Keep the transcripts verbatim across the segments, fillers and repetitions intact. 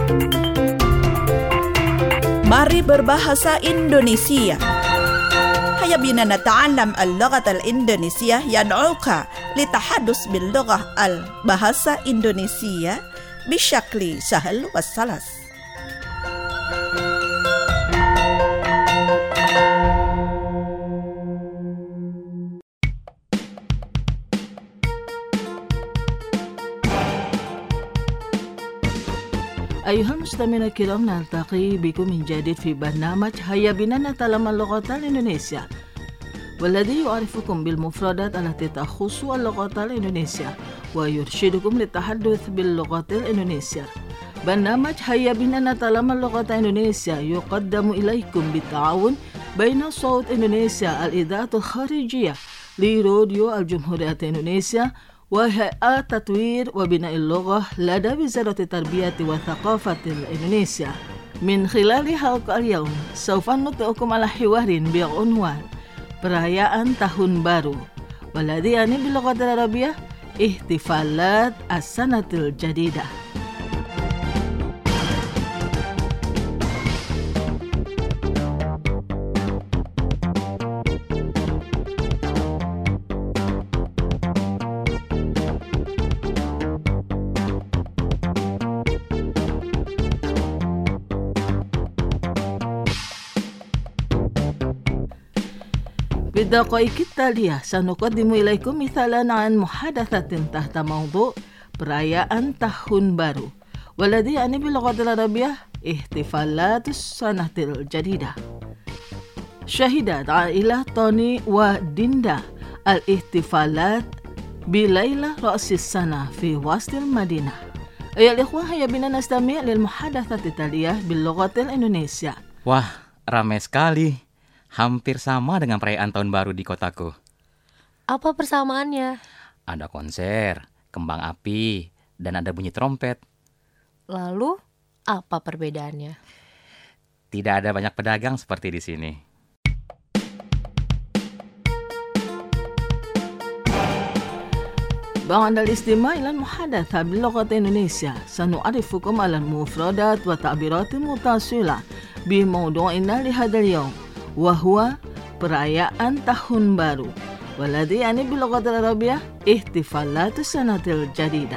Mari berbahasa Indonesia. هيا بنا نتعلم اللغة الإندونيسية يدعوك للتحدث باللغة البahasa Indonesia بشكل سهل وسلس. أيها المستمعين الكرام، نلتقي بكم من جديد في برنامج هيا بنا نتعلم اللغة الإندونيسية، والذي يعرفكم بالمفردات التي تخص اللغة الإندونيسية ويرشدكم للتحدث باللغة الإندونيسية. برنامج هيا بنا نتعلم اللغة الإندونيسية يقدم إليكم بالتعاون بين صوت إندونيسيا الإذاعة الخارجية لراديو الجمهورية الإندونيسية وهيئة تطوير وبناء اللغة لدى وزارة التربية والثقافة الإندونيسية. من خلال حلقة اليوم سوف نطلقكم على حوار بعنوان perayaan tahun baru، والذي يعني باللغة العربية احتفالات السنة الجديدة. في الدقائق التالية سنقدم إليكم مثالا عن محادثة تحت موضوع perayaan tahun baru، والذي يعني باللغة العربية احتفالات السنة الجديدة. شهدت عائلة توني وديندا الاحتفالات بليلة رأس السنة في وسط المدينة. أيها الإخوة، هيا بنا نستمع للمحادثة التالية باللغة الإندونيسية. Wah, ramai sekali. Hampir sama dengan perayaan tahun baru di kotaku. Apa persamaannya? Ada konser, kembang api, dan ada bunyi trompet. Lalu, apa perbedaannya? Tidak ada banyak pedagang seperti di sini. بعد الاستماع إلى المحادثة باللغة الإندونيسية سنعرفكم على المفردات والتعبيرات المتصلة بموضوعنا لهذا اليوم، وهو perayaan tahun baru، والذي يعني باللغة العربية احتفالات السنة الجديدة.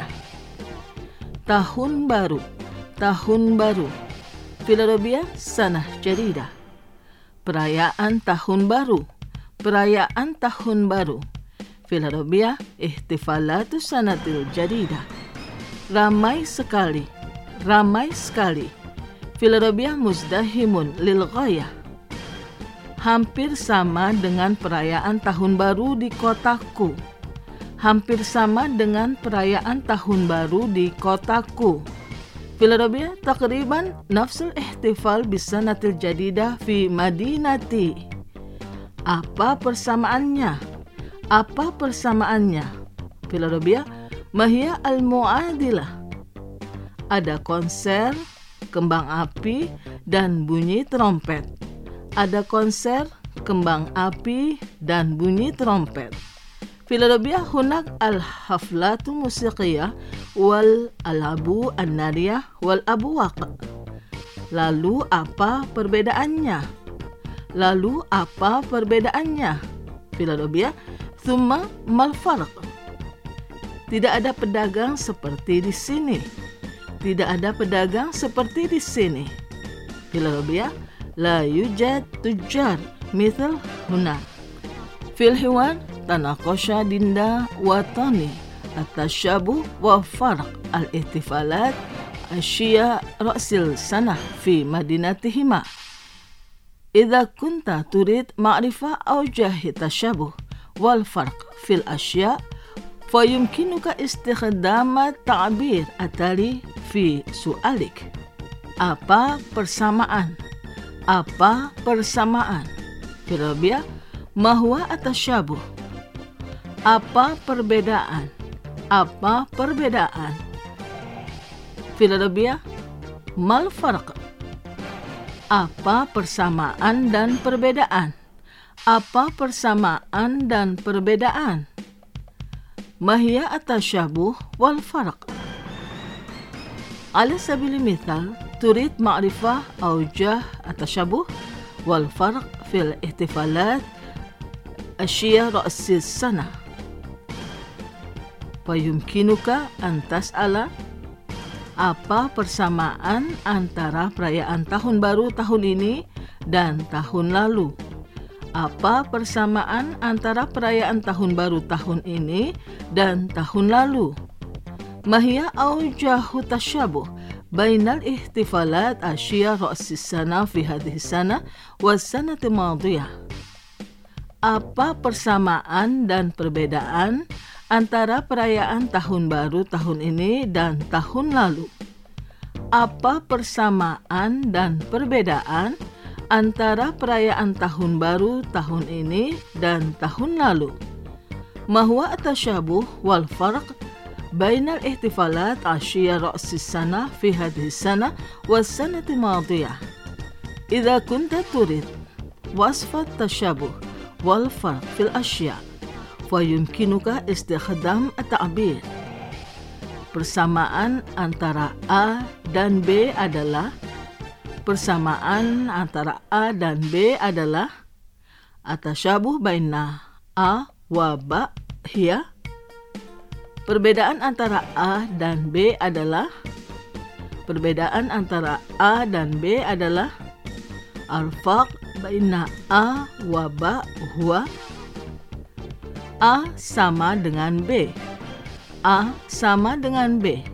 tahun baru، tahun baru في العربية سنة جديدة. perayaan tahun baru، perayaan tahun baru في العربية احتفالات السنة الجديدة. ramai sekali، ramai sekali في العربية مزدحم للغاية. Hampir sama dengan perayaan tahun baru di kotaku. Hampir sama dengan perayaan tahun baru di kotaku. في العربية تقريبا نفس الاحتفال بالسنة الجديدة في مدينتي. Apa persamaannya? Apa persamaannya? في العربية ما هي المعادلة؟ Ada konser, kembang api, dan bunyi trompet. Ada konser, kembang api, dan bunyi trompet. في العربية هناك الحفلات الموسيقية والألعاب النارية والأبواق. Lalu apa perbedaannya? Lalu apa perbedaannya? في العربية ثم ما الفرق؟ Tidak ada pedagang seperti di sini. Tidak ada pedagang seperti di sini. في العربية لا يوجد تجار مثل هنا. في الحوار تناقش ديندا وتوني التشابه وفرق الاحتفالات أشياء رأس السنة في مدينتهما. إذا كنت تريد معرفة أوجه التشابه والفرق في الأشياء فيمكنك استخدام التعبير التالي في سؤالك. Apa persamaan? Apa persamaan? في العربية ما هو التشابه؟ Apa perbedaan? Apa perbedaan? في العربية ما الفرق؟ Apa persamaan dan perbedaan? Apa persamaan dan perbedaan? ما هي التشابه والفرق؟ على سبيل المثال تريد معرفة أوجه التشابه والفرق في الاحتفالات أشياء رأس السنة، فيمكنك أن تسأل apa persamaan antara perayaan tahun baru tahun ini dan tahun lalu. Apa persamaan antara perayaan tahun baru tahun ini dan tahun lalu? Mahia aujahu tashabuh bainal ihtifalat ashiya ra'sis sana fi hadhihi sana was sanati madiyah. Apa persamaan dan perbedaan antara perayaan tahun baru tahun ini dan tahun lalu? Apa persamaan dan perbedaan antara perayaan tahun baru tahun ini dan tahun lalu? Ma huwa at-tashabuh wal farq bainal ihtifalat ashiya ra'sis sana fi hadhihi sana was sanati madiyah. Idza kunta turid wasf at-tashabuh wal farq fil ashiya ويمكنك استخدام التعبير. Persamaan antara A dan B adalah Persamaan antara A dan B adalah Atasyabuh baina A wa ba hiya. Perbedaan antara A dan B adalah Perbedaan antara A dan B adalah Al-faq baina A wa ba huwa. A sama dengan B. A sama dengan B.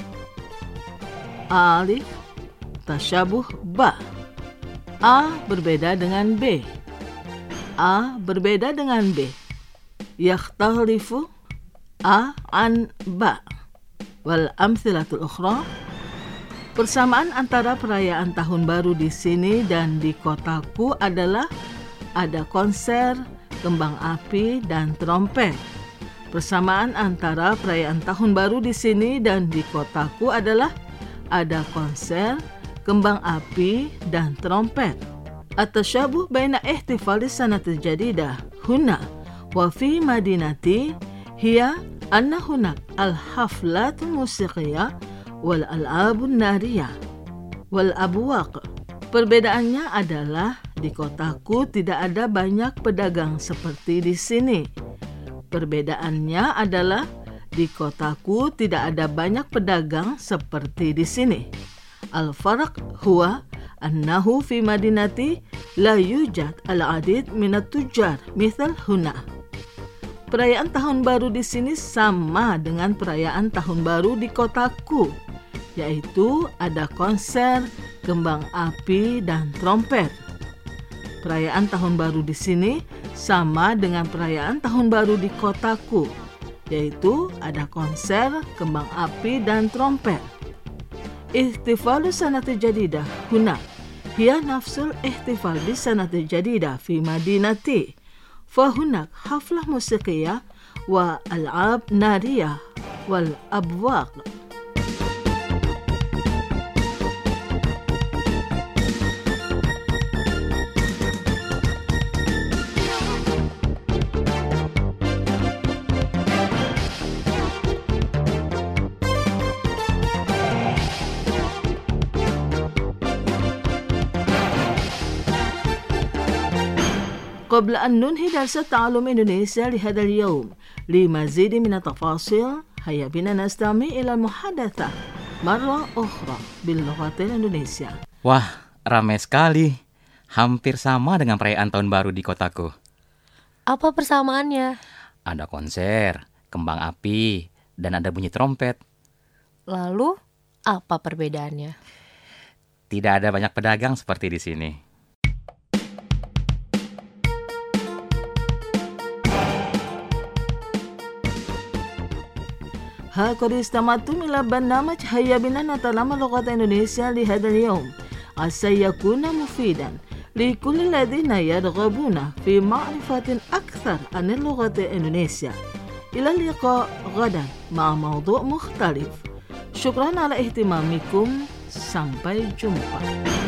Alif tasyabuh ba. A berbeda dengan B. A berbeda dengan B. Yakhtalifu A an ba. Wal amthilatul ukhra. Persamaan antara perayaan tahun baru di sini dan di kotaku adalah ada konser, kembang api, dan trompet. Persamaan antara perayaan tahun baru di sini dan di kotaku adalah ada konser, kembang api, dan trompet. At-tashabuh baina ihtifal sanatil jadidah huna wa fi madinati hiya anna hunak al-haflat musiqiyah wal al'abun nariyah wal abwaq. Perbedaannya adalah di kotaku tidak ada banyak pedagang seperti di sini. Perbedaannya adalah di kotaku tidak ada banyak pedagang seperti di sini. Al-farq huwa annahu fi madinati la yujad al-adid minat tujar mithal huna. Perayaan tahun baru di sini sama dengan perayaan tahun baru di kotaku, yaitu ada konser, kembang api, dan trompet. Perayaan tahun baru di sini sama dengan perayaan tahun baru di kotaku, yaitu ada konser, kembang api, dan trompet. Ihtifalu sanati jadidah huna hiya nafsul ihtifal bi sanati jadidah fi madinati. Fahunak haflah musiqiyah wa al'ab nariyah wal abwaq. قبل أن ننهي درس تعلم إندونيسيا لهذا اليوم لمزيد من التفاصيل هيا بنا نستمع إلى المحادثة مرة أخرى باللغة الإندونيسية. Wah, ramai sekali. Hampir sama dengan perayaan tahun baru di kotaku. Apa persamaannya? Ada konser, kembang api, dan ada bunyi trompet. Lalu, apa perbedaannya? Tidak ada banyak pedagang seperti di sini. هكذا استمعتم إلى برنامج هيا بنا نتعلم اللغة الإندونيسية لهذا اليوم. عسى يكون مفيدا لكل الذين يرغبون في معرفة أكثر عن اللغة الإندونيسية. إلى اللقاء غدا مع موضوع مختلف. شكرا على اهتمامكم. Sampai jumpa.